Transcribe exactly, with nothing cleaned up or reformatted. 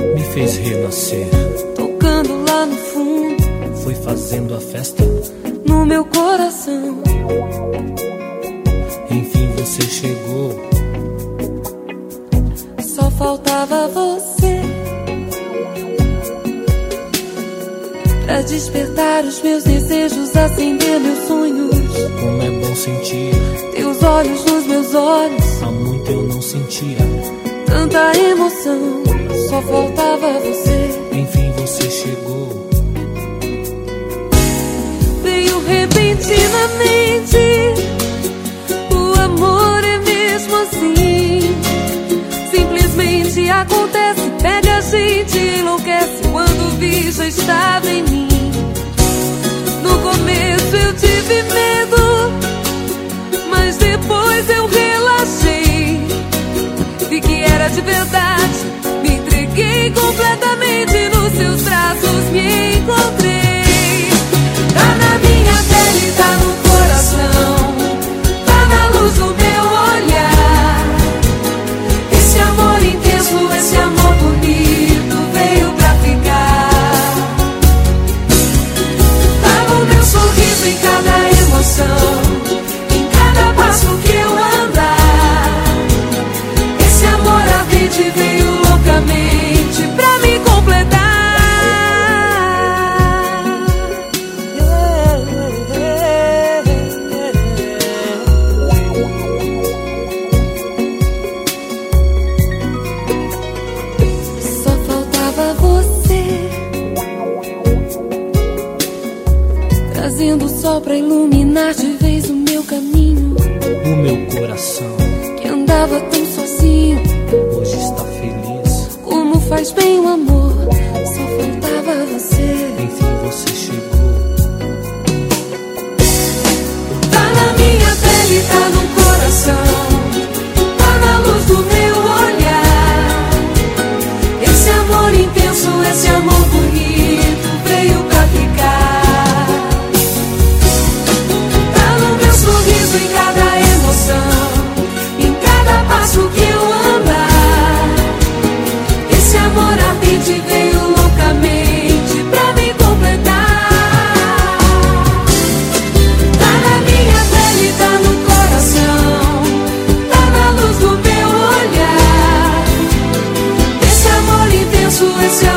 me fez renascer. Tocando lá no fundo, foi fazendo a festa no meu coração. Enfim você chegou, só faltava você pra despertar os meus desejos, acender meus sonhos. Como é bom sentir teus olhos nos meus olhos. Há muito eu não sentia tanta emoção, só faltava você. Enfim você chegou, veio repentinamente. O amor é mesmo assim, simplesmente acontece, pega a gente, enlouquece. Quando vi já estava em mim. No começo eu tive medo, mas depois eu relaxei. Vi que era de verdade, me entreguei completamente. Nos seus braços me encontrei. Tá na minha pele, tá no coração, tá na luz do meu olhar. Esse amor intenso, esse amor bonito veio pra ficar. Tá no meu sorriso, em cada emoção, em cada passo que eu andar. Esse amor ardente veio loucamente pra me completar. Só faltava você, trazendo o sol pra iluminar de vez o meu caminho. O meu coração, que andava tão sozinho, hoje está feliz. Como faz bem o amor, só faltava você. Enfim você chegou, tá na minha pele, tá no coração, tá na luz do meu olhar. Esse amor intenso, esse amor bonito veio pra ficar. Tá no meu sorriso, em cada emoção, em cada passo que eu andar. Esse amor ardente veio loucamente pra me completar. Tá na minha pele, tá no coração, tá na luz do meu olhar. Esse amor intenso, esse amor